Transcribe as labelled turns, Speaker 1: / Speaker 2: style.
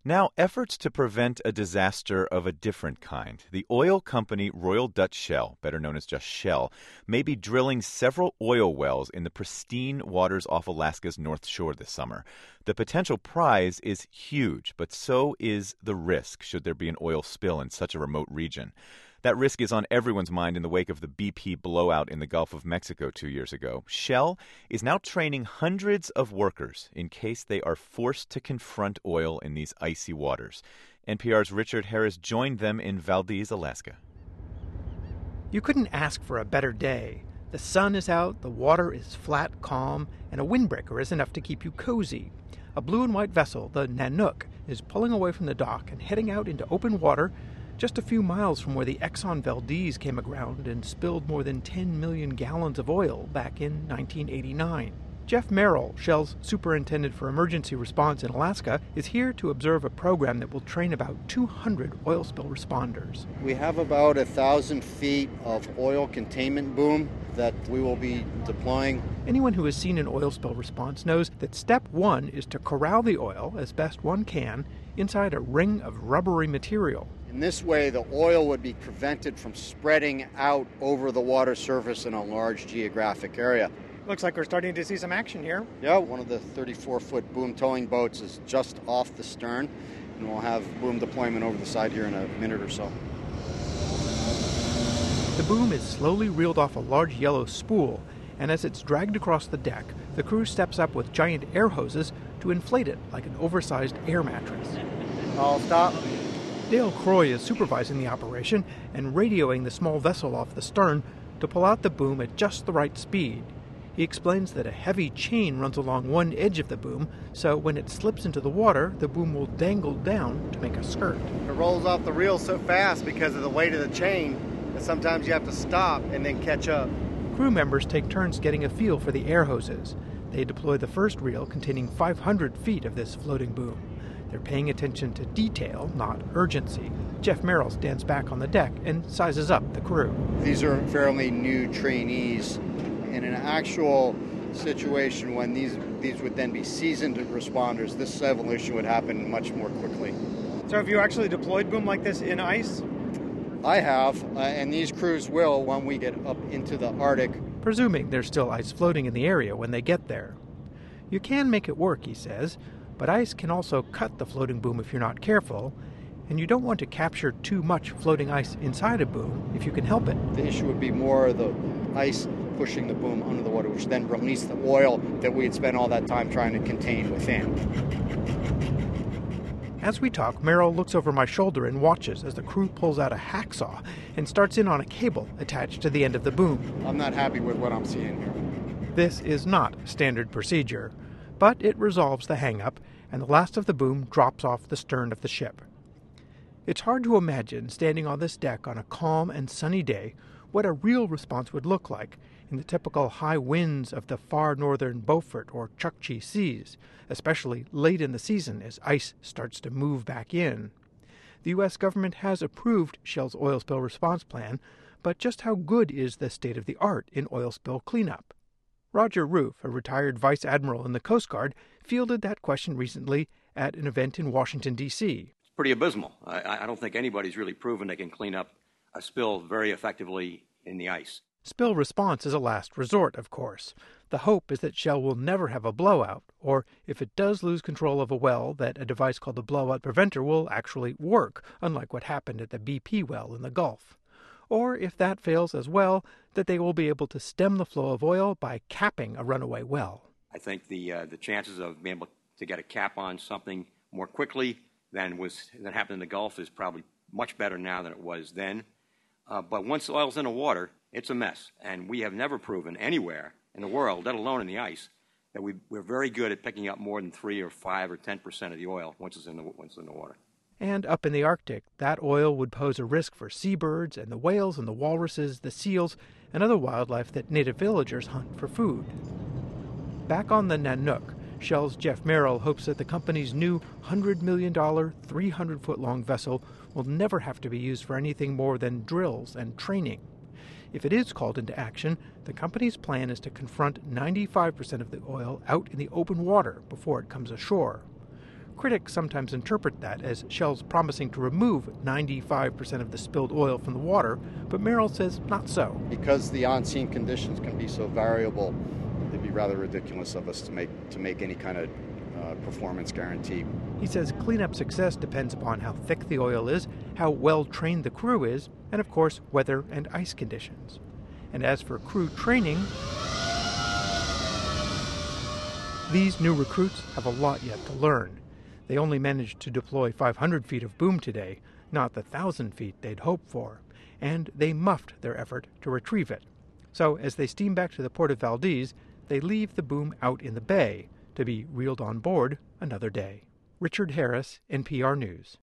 Speaker 1: Now, efforts to prevent a disaster of a different kind. The oil company Royal Dutch Shell, better known as just Shell, may be drilling several oil wells in the pristine waters off Alaska's North Shore this summer. The potential prize is huge, but so is the risk should there be an oil spill in such a remote region. That risk is on everyone's mind in the wake of the BP blowout in the Gulf of Mexico 2 years ago. Shell is now training hundreds of workers in case they are forced to confront oil in these icy waters. NPR's Richard Harris joined them in Valdez, Alaska.
Speaker 2: You couldn't ask for a better day. The sun is out, the water is flat, calm, and a windbreaker is enough to keep you cozy. A blue and white vessel, the Nanook, is pulling away from the dock and heading out into open water just a few miles from where the Exxon Valdez came aground and spilled more than 10 million gallons of oil back in 1989. Jeff Merrill, Shell's superintendent for emergency response in Alaska, is here to observe a program that will train about 200 oil spill responders.
Speaker 3: We have about 1,000 feet of oil containment boom that we will be deploying.
Speaker 2: Anyone who has seen an oil spill response knows that step one is to corral the oil as best one can inside a ring of rubbery material.
Speaker 3: In this way, the oil would be prevented from spreading out over the water surface in a large geographic area.
Speaker 2: Looks like we're starting to see some action here.
Speaker 3: Yeah, one of the 34-foot boom towing boats is just off the stern, and we'll have boom deployment over the side here in a minute or so.
Speaker 2: The boom is slowly reeled off a large yellow spool, and as it's dragged across the deck, the crew steps up with giant air hoses to inflate it like an oversized air mattress.
Speaker 3: I'll stop.
Speaker 2: Dale Croy is supervising the operation and radioing the small vessel off the stern to pull out the boom at just the right speed. He explains that a heavy chain runs along one edge of the boom, so when it slips into the water, the boom will dangle down to make a skirt.
Speaker 4: It rolls off the reel so fast because of the weight of the chain that sometimes you have to stop and then catch up.
Speaker 2: Crew members take turns getting a feel for the air hoses. They deploy the first reel containing 500 feet of this floating boom. They're paying attention to detail, not urgency. Jeff Merrill stands back on the deck and sizes up the crew.
Speaker 3: These are fairly new trainees. In an actual situation when these would then be seasoned responders, this evolution would happen much more quickly.
Speaker 2: So have you actually deployed boom like this in ice?
Speaker 3: I have, and these crews will when we get up into the Arctic.
Speaker 2: Presuming there's still ice floating in the area when they get there. You can make it work, he says, but ice can also cut the floating boom if you're not careful, and you don't want to capture too much floating ice inside a boom if you can help it.
Speaker 3: The issue would be more the ice pushing the boom under the water, which then release the oil that we had spent all that time trying to contain within.
Speaker 2: As we talk, Merrill looks over my shoulder and watches as the crew pulls out a hacksaw and starts in on a cable attached to the end of the boom.
Speaker 3: I'm not happy with what I'm seeing here.
Speaker 2: This is not standard procedure, but it resolves the hang-up, and the last of the boom drops off the stern of the ship. It's hard to imagine standing on this deck on a calm and sunny day what a real response would look like in the typical high winds of the far northern Beaufort or Chukchi seas, especially late in the season as ice starts to move back in. The U.S. government has approved Shell's oil spill response plan, but just how good is the state-of-the-art in oil spill cleanup? Roger Roof, a retired vice admiral in the Coast Guard, fielded that question recently at an event in Washington, D.C.
Speaker 5: It's pretty abysmal. I don't think anybody's really proven they can clean up a spill very effectively in the ice.
Speaker 2: Spill response is a last resort, of course. The hope is that Shell will never have a blowout, or if it does lose control of a well, that a device called the blowout preventer will actually work, unlike what happened at the BP well in the Gulf. Or if that fails as well, that they will be able to stem the flow of oil by capping a runaway well.
Speaker 5: I think the chances of being able to get a cap on something more quickly than happened in the Gulf is probably much better now than it was then. But once the oil's in the water, it's a mess. And we have never proven anywhere in the world, let alone in the ice, that we're very good at picking up more than 3 or 5 or 10% of the oil once it's in the water.
Speaker 2: And up in the Arctic, that oil would pose a risk for seabirds and the whales and the walruses, the seals, and other wildlife that native villagers hunt for food. Back on the Nanook, Shell's Jeff Merrill hopes that the company's new $100 million, 300-foot-long vessel will never have to be used for anything more than drills and training. If it is called into action, the company's plan is to confront 95% of the oil out in the open water before it comes ashore. Critics sometimes interpret that as Shell's promising to remove 95% of the spilled oil from the water, but Merrill says not so.
Speaker 3: Because the on-scene conditions can be so variable, it'd be rather ridiculous of us to make any kind of performance guarantee.
Speaker 2: He says cleanup success depends upon how thick the oil is, how well trained the crew is, and of course weather and ice conditions. And as for crew training, these new recruits have a lot yet to learn. They only managed to deploy 500 feet of boom today, not the 1,000 feet they'd hoped for, and they muffed their effort to retrieve it. So as they steam back to the port of Valdez, they leave the boom out in the bay to be reeled on board another day. Richard Harris, NPR News.